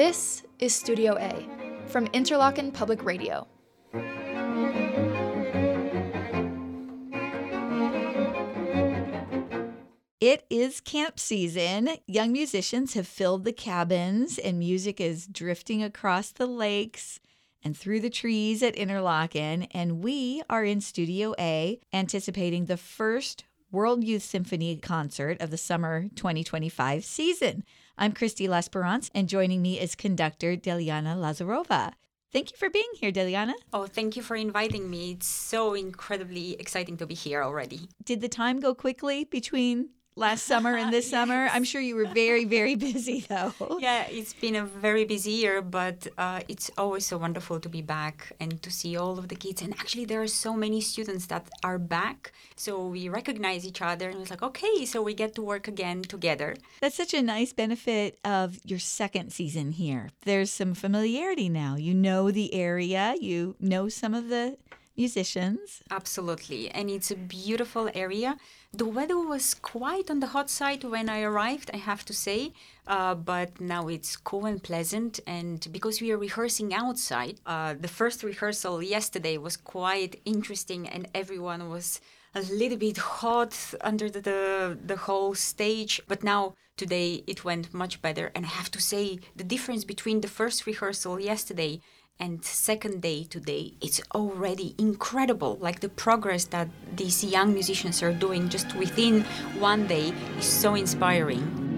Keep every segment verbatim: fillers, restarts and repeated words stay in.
This is Studio A from Interlochen Public Radio. It is camp season. Young musicians have filled the cabins and music is drifting across the lakes and through the trees at Interlochen. And we are in Studio A anticipating the first World Youth Symphony concert of the summer twenty twenty-five season. I'm Christy L'Esperance, and joining me is conductor Deliana Lazarova. Thank you for being here, Deliana. Oh, thank you for inviting me. It's so incredibly exciting to be here already. Did the time go quickly between last summer and this yes. summer? I'm sure you were very, very busy, though. Yeah, it's been a very busy year, but uh, it's always so wonderful to be back and to see all of the kids. And actually, there are so many students that are back. So we recognize each other and it's like, okay, so we get to work again together. That's such a nice benefit of your second season here. There's some familiarity now. You know the area. You know some of the musicians. Absolutely. And it's a beautiful area. The weather was quite on the hot side when I arrived, I have to say, uh, but now it's cool and pleasant. And because we are rehearsing outside, uh, the first rehearsal yesterday was quite interesting and everyone was a little bit hot under the, the, the whole stage. But now today it went much better. And I have to say the difference between the first rehearsal yesterday and second day today, it's already incredible. Like the progress that these young musicians are doing just within one day is so inspiring.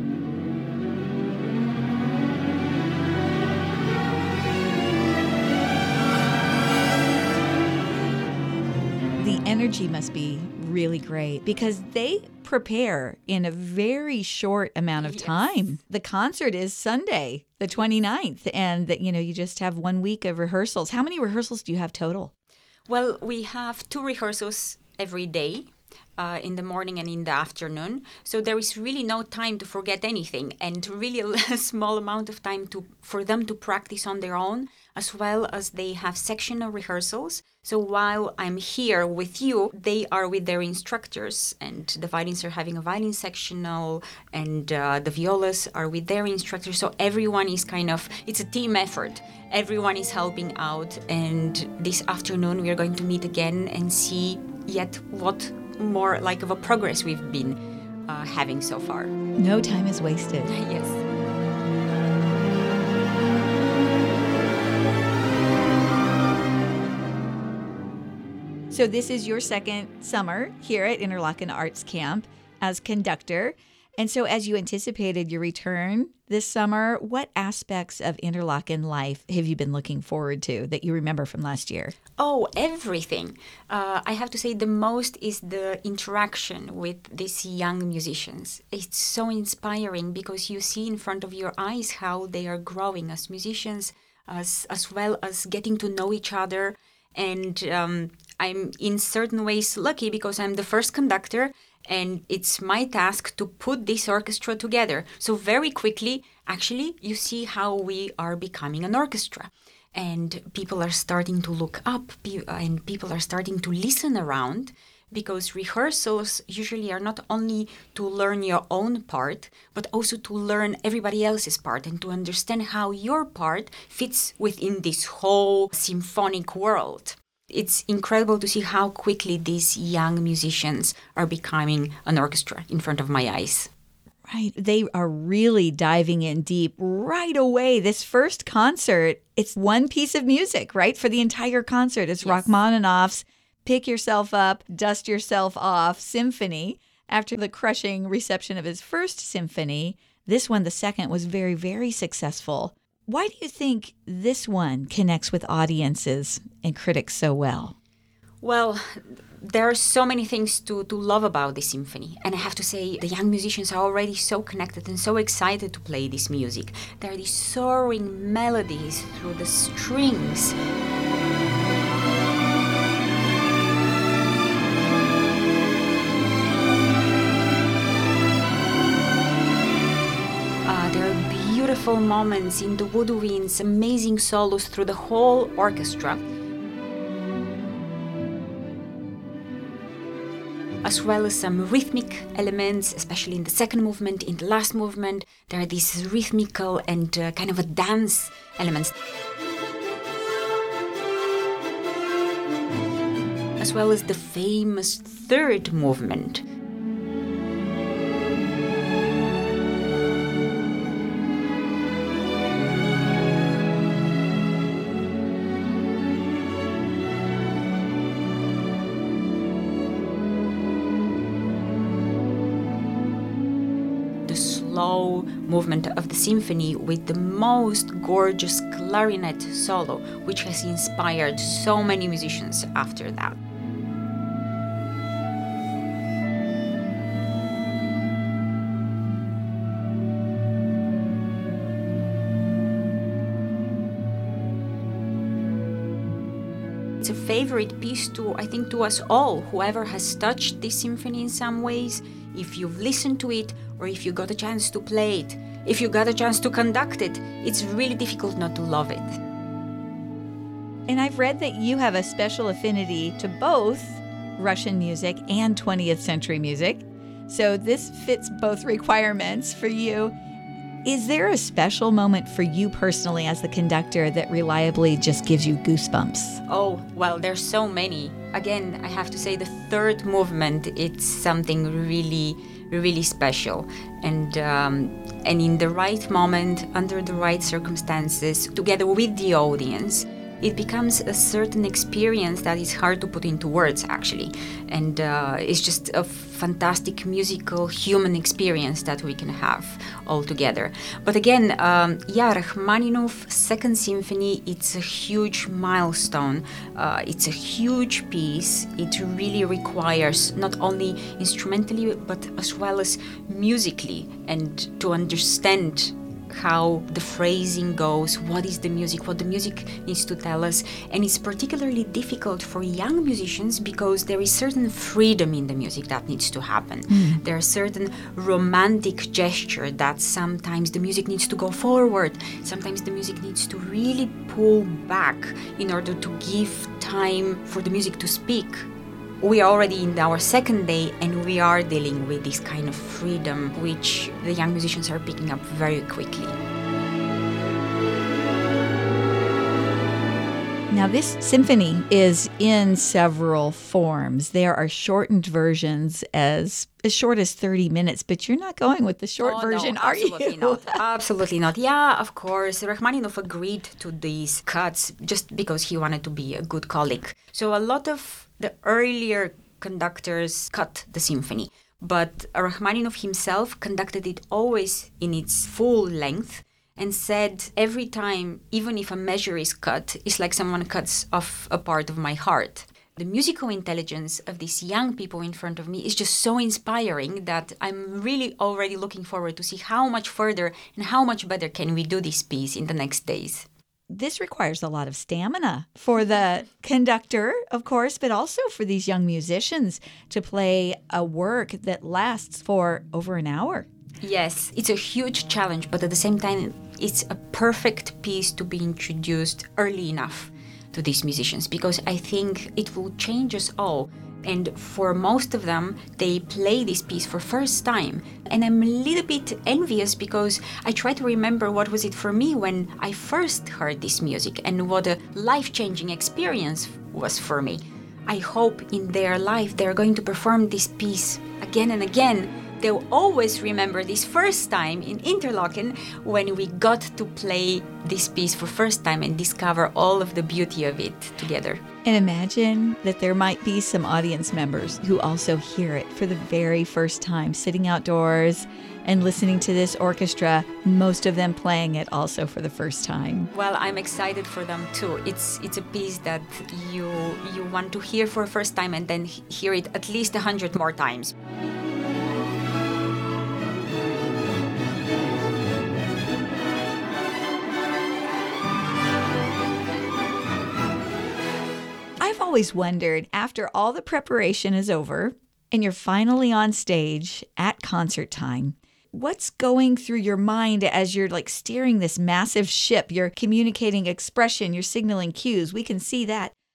The energy must be really great because they prepare in a very short amount of time. Yes. The concert is Sunday, the twenty-ninth, and that, you know, you just have one week of rehearsals. How many rehearsals do you have total? Well, we have two rehearsals every day. Uh, in the morning and in the afternoon. So there is really no time to forget anything and really a small amount of time to for them to practice on their own, as well as they have sectional rehearsals. So while I'm here with you, they are with their instructors and the violins are having a violin sectional and uh, the violas are with their instructors. So everyone is kind of, it's a team effort. Everyone is helping out. And this afternoon we are going to meet again and see yet what more like of a progress we've been uh, having so far. No time is wasted. Yes. So this is your second summer here at Interlochen Arts Camp as conductor. And so as you anticipated your return this summer, what aspects of Interlochen life have you been looking forward to that you remember from last year? Oh, everything. Uh, I have to say the most is the interaction with these young musicians. It's so inspiring because you see in front of your eyes how they are growing as musicians, as, as well as getting to know each other. And um, I'm in certain ways lucky because I'm the first conductor and it's my task to put this orchestra together. So very quickly, actually, you see how we are becoming an orchestra. And people are starting to look up and people are starting to listen around because rehearsals usually are not only to learn your own part, but also to learn everybody else's part and to understand how your part fits within this whole symphonic world. It's incredible to see how quickly these young musicians are becoming an orchestra in front of my eyes. Right. They are really diving in deep right away. This first concert, it's one piece of music, right? For the entire concert. It's yes. Rachmaninoff's Pick Yourself Up, Dust Yourself Off symphony. After the crushing reception of his first symphony, this one, the second, was very, very successful. Why do you think this one connects with audiences and critics so well? Well, there are so many things to, to love about this symphony. And I have to say, the young musicians are already so connected and so excited to play this music. There are these soaring melodies through the strings. Uh, there are beautiful moments in the woodwinds, amazing solos through the whole orchestra. as well as some rhythmic elements, especially in the second movement. In the last movement, there are these rhythmical and uh, kind of a dance elements. As well as the famous third movement. The slow movement of the symphony with the most gorgeous clarinet solo, which has inspired so many musicians after that. It's a favorite piece to, I think, to us all, whoever has touched this symphony in some ways, if you've listened to it or if you got a chance to play it, if you got a chance to conduct it, it's really difficult not to love it. And I've read that you have a special affinity to both Russian music and twentieth century music. So this fits both requirements for you. Is there a special moment for you personally as the conductor that reliably just gives you goosebumps? Oh, well, there's so many. Again, I have to say the third movement, it's something really, really special. And um, and in the right moment, under the right circumstances, together with the audience, it becomes a certain experience that is hard to put into words, actually. And uh, it's just a fantastic musical human experience that we can have all together. But again, um, yeah, Rachmaninoff's Second Symphony, it's a huge milestone. Uh, it's a huge piece. It really requires not only instrumentally, but as well as musically, and to understand how the phrasing goes, what is the music, what the music needs to tell us. And it's particularly difficult for young musicians because there is certain freedom in the music that needs to happen. Mm. There are certain romantic gesture that sometimes the music needs to go forward, sometimes the music needs to really pull back in order to give time for the music to speak. We are already in our second day and we are dealing with this kind of freedom which the young musicians are picking up very quickly. Now this symphony is in several forms. There are shortened versions as as short as thirty minutes, but you're not going with the short oh, version, no, are absolutely you? Not. Absolutely not. Yeah, of course. Rachmaninoff agreed to these cuts just because he wanted to be a good colleague. So a lot of the earlier conductors cut the symphony, but Rachmaninoff himself conducted it always in its full length and said every time, even if a measure is cut, it's like someone cuts off a part of my heart. The musical intelligence of these young people in front of me is just so inspiring that I'm really already looking forward to see how much further and how much better can we do this piece in the next days. This requires a lot of stamina for the conductor, of course, but also for these young musicians to play a work that lasts for over an hour. Yes, it's a huge challenge, but at the same time, it's a perfect piece to be introduced early enough to these musicians, because I think it will change us all. And for most of them, they play this piece for first time. And I'm a little bit envious because I try to remember what was it for me when I first heard this music and what a life-changing experience was for me. I hope in their life they're going to perform this piece again and again. They'll always remember this first time in Interlochen when we got to play this piece for first time and discover all of the beauty of it together. And imagine that there might be some audience members who also hear it for the very first time, sitting outdoors and listening to this orchestra, most of them playing it also for the first time. Well, I'm excited for them too. It's it's a piece that you you want to hear for the first time and then hear it at least a hundred more times. I've always wondered, after all the preparation is over and you're finally on stage at concert time, what's going through your mind as you're like steering this massive ship? You're communicating expression, you're signaling cues. We can see that.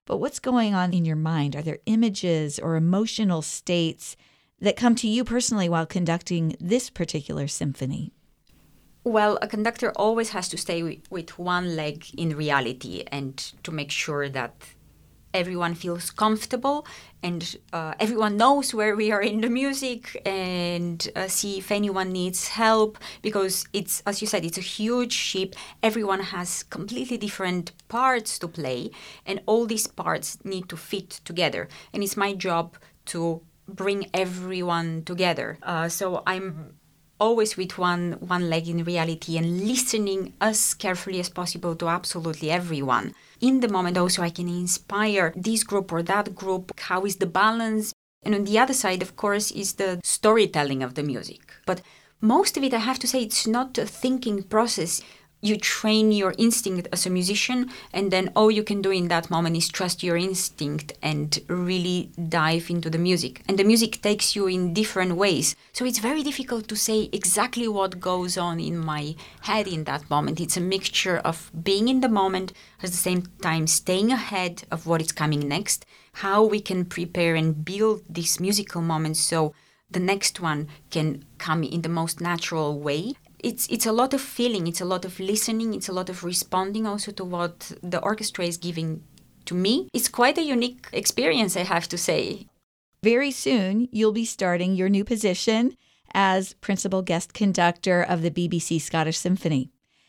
but what's going on in your mind? Are there images or emotional states that come to you personally while conducting this particular symphony? Well, a conductor always has to stay with, with one leg in reality and to make sure that everyone feels comfortable and uh, everyone knows where we are in the music and uh, see if anyone needs help, because it's, as you said, it's a huge ship. Everyone has completely different parts to play and all these parts need to fit together. And it's my job to bring everyone together. Uh, so I'm always with one one leg in reality and listening as carefully as possible to absolutely everyone. In the moment also I can inspire this group or that group. How is the balance? And on the other side, of course, is the storytelling of the music. But most of it, I have to say, it's not a thinking process. You train your instinct as a musician, and then all you can do in that moment is trust your instinct and really dive into the music. And the music takes you in different ways. So it's very difficult to say exactly what goes on in my head in that moment. It's a mixture of being in the moment, at the same time staying ahead of what is coming next, how we can prepare and build these musical moments so the next one can come in the most natural way. It's it's a lot of feeling, it's a lot of listening, it's a lot of responding also to what the orchestra is giving to me. It's quite a unique experience, I have to say. Very soon, you'll be starting your new position as principal guest conductor of the B B C Scottish Symphony.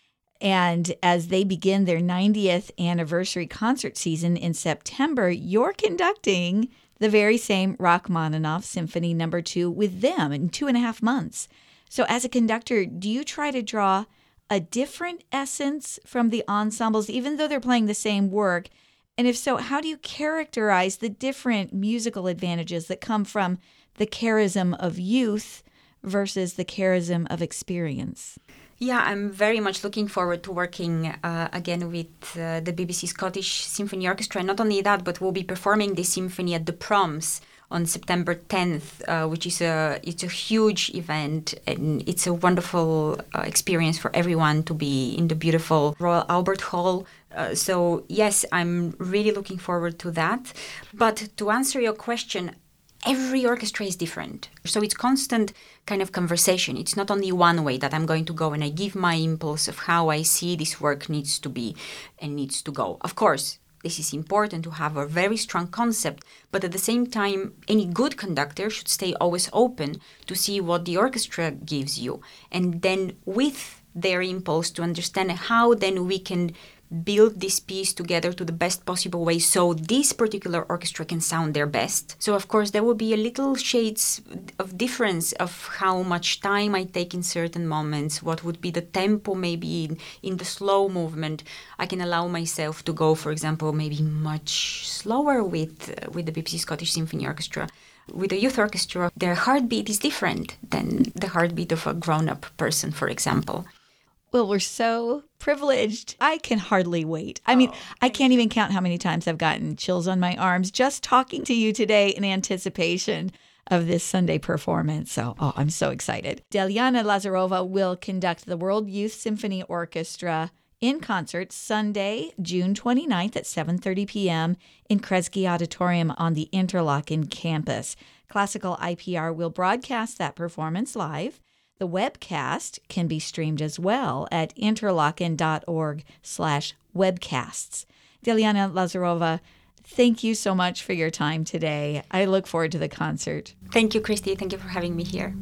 And as they begin their ninetieth anniversary concert season in September, you're conducting the very same Rachmaninoff Symphony Number Two with them in two and a half months. So as a conductor, do you try to draw a different essence from the ensembles, even though they're playing the same work? And if so, how do you characterize the different musical advantages that come from the charism of youth versus the charism of experience? Yeah, I'm very much looking forward to working uh, again with uh, the B B C Scottish Symphony Orchestra. Not only that, but we'll be performing this symphony at the Proms on September tenth, uh, which is a it's a huge event, and it's a wonderful uh, experience for everyone to be in the beautiful Royal Albert Hall. Uh, so yes, I'm really looking forward to that. But to answer your question, every orchestra is different. So it's constant kind of conversation. It's not only one way that I'm going to go and I give my impulse of how I see this work needs to be and needs to go. Of course, this is important to have a very strong concept, but at the same time, any good conductor should stay always open to see what the orchestra gives you. And then with their impulse to understand how then we can build this piece together to the best possible way so this particular orchestra can sound their best. So of course there will be a little shades of difference of how much time I take in certain moments, what would be the tempo maybe in, in the slow movement. I can allow myself to go, for example, maybe much slower with, uh, with the B B C Scottish Symphony Orchestra. With a youth orchestra, their heartbeat is different than the heartbeat of a grown-up person, for example. Well, we're so privileged. I can hardly wait. I mean, I can't even count how many times I've gotten chills on my arms just talking to you today in anticipation of this Sunday performance. So, oh, I'm so excited. Delyana Lazarova will conduct the World Youth Symphony Orchestra in concert Sunday, June twenty-ninth at seven thirty p.m. in Kresge Auditorium on the Interlaken campus. Classical I P R will broadcast that performance live. The webcast can be streamed as well at interlaken.org slash webcasts. Delyana Lazarova, thank you so much for your time today. I look forward to the concert. Thank you, Christy. Thank you for having me here.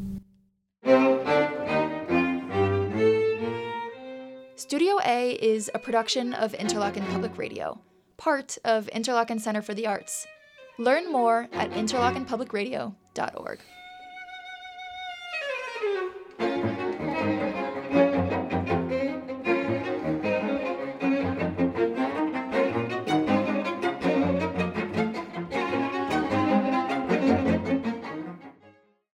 Studio A is a production of Interlaken Public Radio, part of Interlaken Center for the Arts. Learn more at interlaken public radio dot org.